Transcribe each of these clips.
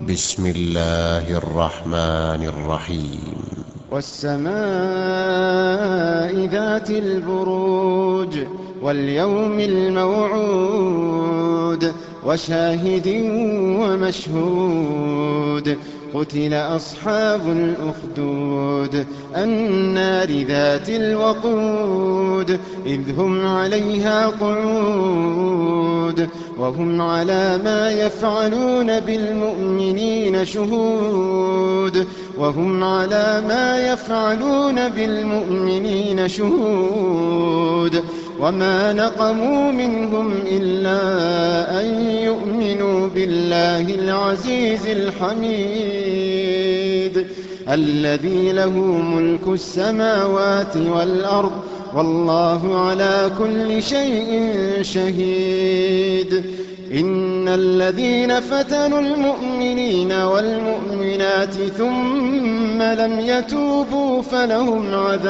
بسم الله الرحمن الرحيم. والسماء ذات البروج واليوم الموعود وشاهد ومشهود قتل أصحاب الأخدود النار ذات الوقود إذ هم عليها قعود وهم على ما يفعلون بالمؤمنين شهود وهم على ما يفعلون بالمؤمنين شهود وما نقموا منهم إلا أن يؤمنوا بالله العزيز الحميد الذي له ملك السماوات والأرض والله على كل شيء شهيد. إن الذين فتنوا المؤمنين والمؤمنات ثم لم يتوبوا فلهم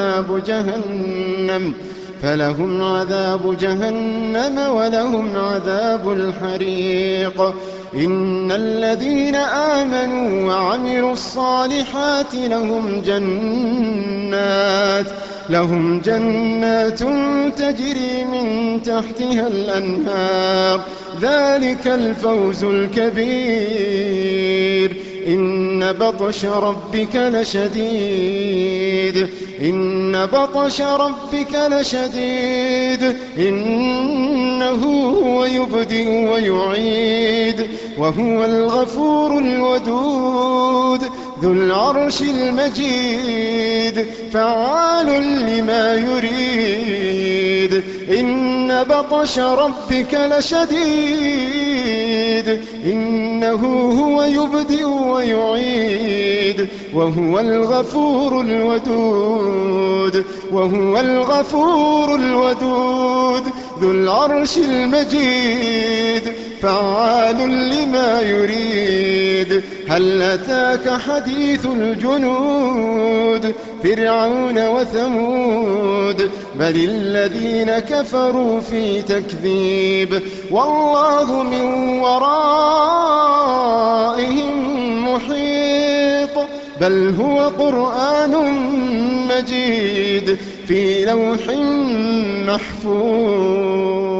عذاب جهنم ولهم عذاب الحريق. إن الذين آمنوا وعملوا الصالحات لهم جنات تجري من تحتها الأنهار ذلك الفوز الكبير. إن بطش ربك لشديد إنه هو يبدئ ويعيد وهو الغفور الودود ذو العرش المجيد فعال لما يريد. إن بطش ربك لشديد إنه هو يبدئ ويعيد وهو الغفور الودود ذو العرش المجيد فعال لما يريد. هل أتاك حديث الجنود فرعون وثمود بل الذين كفروا في تكذيب والله من ورائهم محيط بل هو قرآن مجيد في لوح محفوظ.